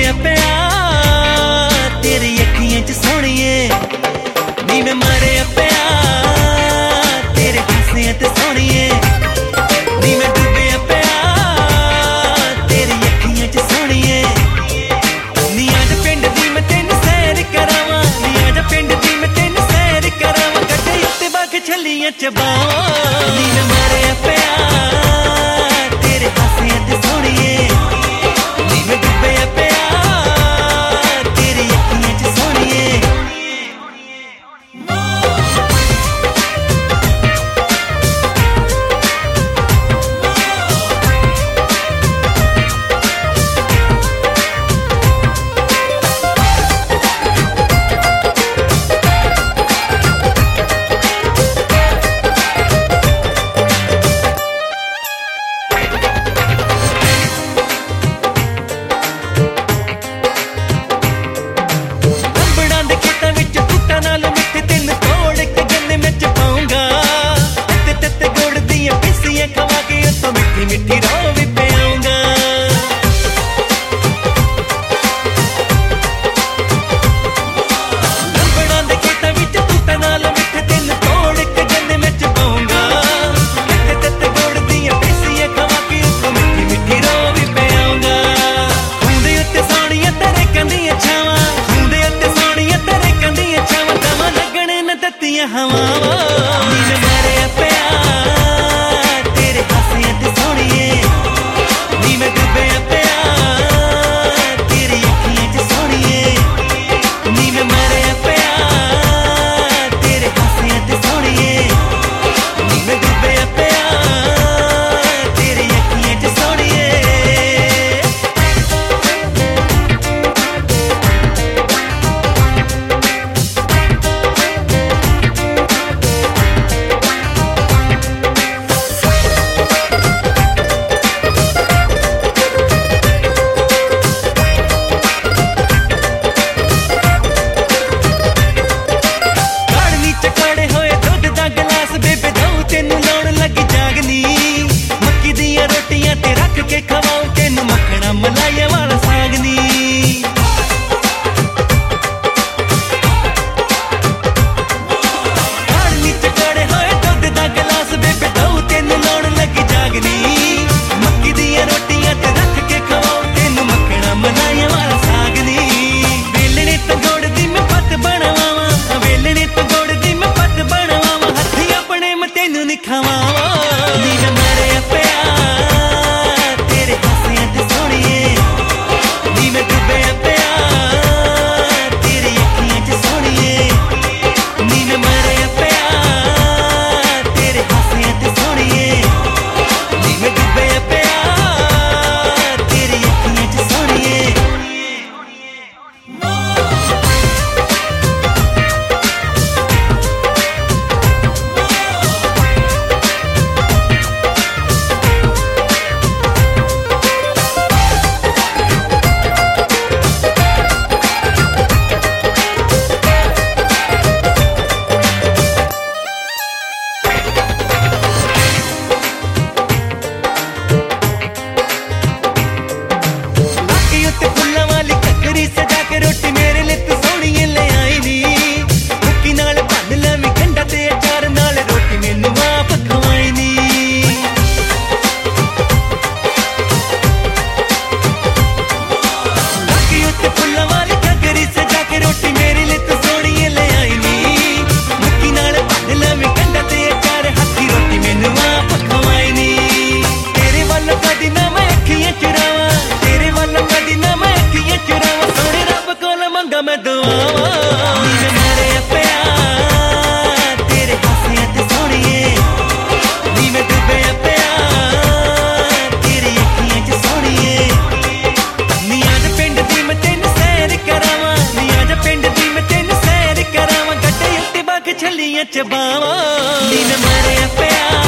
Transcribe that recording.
डुबे प्यार तेरी अखियां च सोहणिए नी मैं मरे प्यार तेरे हासियां ते सोहणिए नी मैं डुबे प्यार तेरी अखियां च सोहणिए नी अज पिंड दी मैं तेन सैर करावां नी अज पिंड दी मैं तेन सैर करावां गड्डे उत्ते बाग छल्लियां च बावां नी मैं मरे प्यार तेरे हासियां ते सोहणिए मिट्टी रो भी पियाऊंगा लंबड़ा दे खेतां विच तूतां नाल मिट्ठे तिन तोड़ के गन्ने में चपाऊंगा किते ते गुड़ दियां पेसियां खवा के उत्तों मिट्टी मिट्टी रो भी पियाऊंगा खुंदे उत्ते सोहणियां तेरे कंदियां छावां खुंदे उत्ते सोहणियां तेरे कंदियां छावां दवा लगणे न तत्तियां हवावां नीं मरे प्यार तेरे हासियां ते सोहणिए मैं दुआवां नी मरे प्यार तेरे हासियां ते सोहणिए नी मैं डुबे प्यार तेरी अखियां च सोहणिए नी अज पिंड दी मैं तेन सैर करावां नी अज पिंड दी मैं तेन सैर करावां गड्डे उत्ते बाग छल्लियां च बावां नी मरे प्यार